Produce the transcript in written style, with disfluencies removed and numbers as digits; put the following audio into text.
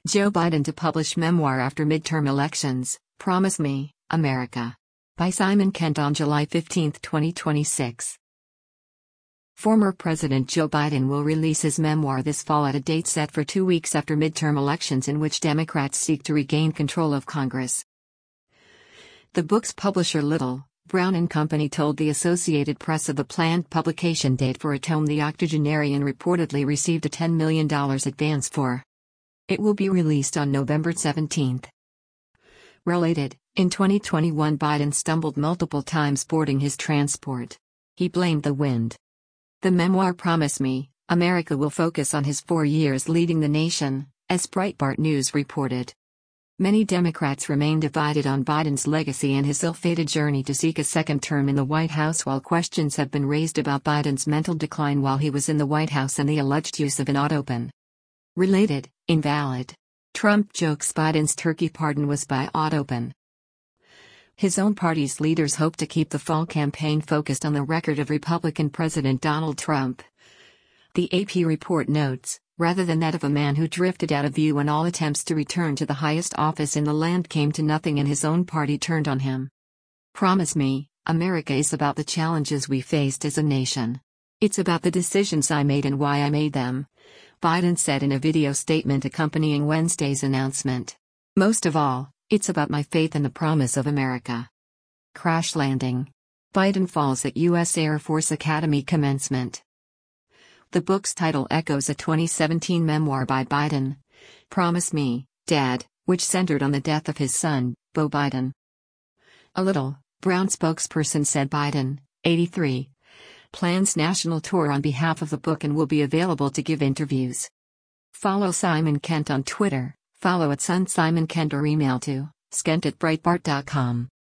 Joe Biden to publish memoir after midterm elections, Promise Me, America. By Simon Kent on July 15, 2026. Former President Joe Biden will release his memoir this fall at a date set for 2 weeks after midterm elections in which Democrats seek to regain control of Congress. The book's publisher Little, Brown and Company told the Associated Press of the planned publication date for a tome the octogenarian reportedly received a $10 million advance for. It will be released on November 17. Related, in 2021 Biden stumbled multiple times boarding his transport. He blamed the wind. The memoir Promise Me, America will focus on his 4 years leading the nation, as Breitbart News reported. Many Democrats remain divided on Biden's legacy and his ill-fated journey to seek a second term in the White House, while questions have been raised about Biden's mental decline while he was in the White House and the alleged use of an AutoPen. Related, invalid. Trump jokes Biden's turkey pardon was by AutoPen. His own party's leaders hope to keep the fall campaign focused on the record of Republican President Donald Trump. The AP report notes, rather than that of a man who drifted out of view when all attempts to return to the highest office in the land came to nothing and his own party turned on him. Promise Me, America is about the challenges we faced as a nation. It's about the decisions I made and why I made them, Biden said in a video statement accompanying Wednesday's announcement. Most of all, it's about my faith in the promise of America. Crash landing. Biden falls at U.S. Air Force Academy commencement. The book's title echoes a 2017 memoir by Biden, Promise Me, Dad, which centered on the death of his son, Beau Biden. A Little, Brown spokesperson said Biden, 83, plans national tour on behalf of the book and will be available to give interviews. Follow Simon Kent on Twitter, follow @SunSimonKent or email to skent@breitbart.com.